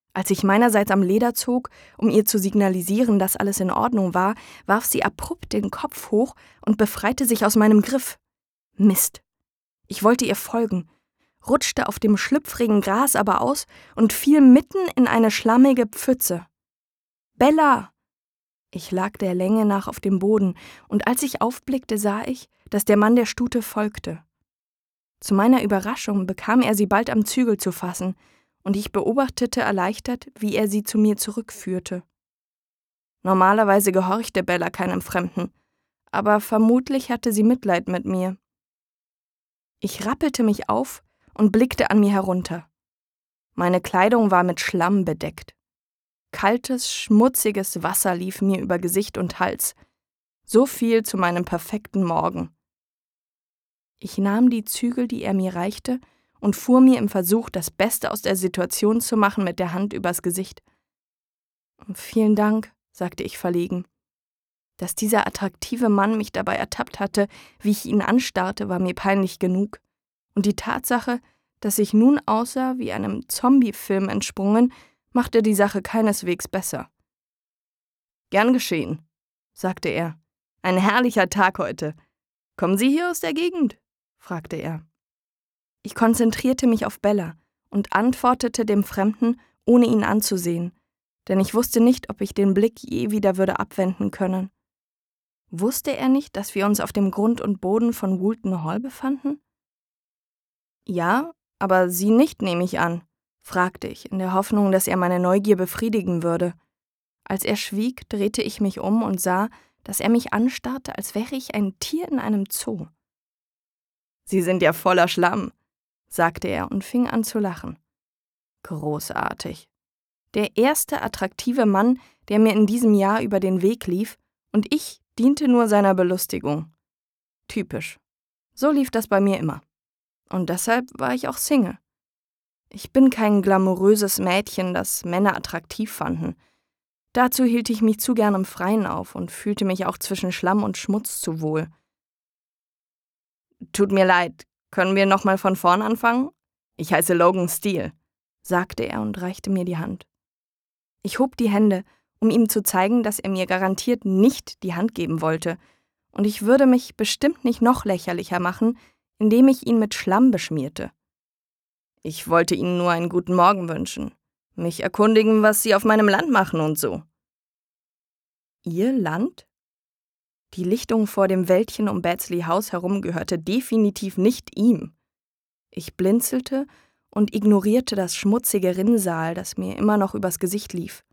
Als ich meinerseits am Leder zog, um ihr zu signalisieren, dass alles in Ordnung war, warf sie abrupt den Kopf hoch und befreite sich aus meinem Griff. Mist. Ich wollte ihr folgen, rutschte auf dem schlüpfrigen Gras aber aus und fiel mitten in eine schlammige Pfütze. »Bella!« Ich lag der Länge nach auf dem Boden, und als ich aufblickte, sah ich, dass der Mann der Stute folgte. Zu meiner Überraschung bekam er sie bald am Zügel zu fassen, und ich beobachtete erleichtert, wie er sie zu mir zurückführte. Normalerweise gehorchte Bella keinem Fremden, aber vermutlich hatte sie Mitleid mit mir. Ich rappelte mich auf und blickte an mir herunter. Meine Kleidung war mit Schlamm bedeckt. Kaltes, schmutziges Wasser lief mir über Gesicht und Hals. So viel zu meinem perfekten Morgen. Ich nahm die Zügel, die er mir reichte, und fuhr mir im Versuch, das Beste aus der Situation zu machen, mit der Hand übers Gesicht. »Vielen Dank«, sagte ich verlegen. Dass dieser attraktive Mann mich dabei ertappt hatte, wie ich ihn anstarrte, war mir peinlich genug. Und die Tatsache, dass ich nun aussah wie einem Zombie-Film entsprungen, machte die Sache keineswegs besser. »Gern geschehen«, sagte er. »Ein herrlicher Tag heute. Kommen Sie hier aus der Gegend?« fragte er. Ich konzentrierte mich auf Bella und antwortete dem Fremden, ohne ihn anzusehen, denn ich wusste nicht, ob ich den Blick je wieder würde abwenden können. Wusste er nicht, dass wir uns auf dem Grund und Boden von Woolton Hall befanden? »Ja, aber Sie nicht, nehme ich an«, fragte ich, in der Hoffnung, dass er meine Neugier befriedigen würde. Als er schwieg, drehte ich mich um und sah, dass er mich anstarrte, als wäre ich ein Tier in einem Zoo. »Sie sind ja voller Schlamm«, sagte er und fing an zu lachen. Großartig. Der erste attraktive Mann, der mir in diesem Jahr über den Weg lief, und ich diente nur seiner Belustigung. Typisch. So lief das bei mir immer. Und deshalb war ich auch Single. Ich bin kein glamouröses Mädchen, das Männer attraktiv fanden. Dazu hielt ich mich zu gern im Freien auf und fühlte mich auch zwischen Schlamm und Schmutz zu wohl. »Tut mir leid, können wir nochmal von vorn anfangen? Ich heiße Logan Steele«, sagte er und reichte mir die Hand. Ich hob die Hände, um ihm zu zeigen, dass er mir garantiert nicht die Hand geben wollte, und ich würde mich bestimmt nicht noch lächerlicher machen, indem ich ihn mit Schlamm beschmierte. Ich wollte Ihnen nur einen guten Morgen wünschen, mich erkundigen, was Sie auf meinem Land machen und so. Ihr Land? Die Lichtung vor dem Wäldchen um Badsley House herum gehörte definitiv nicht ihm. Ich blinzelte und ignorierte das schmutzige Rinnsal, das mir immer noch übers Gesicht lief.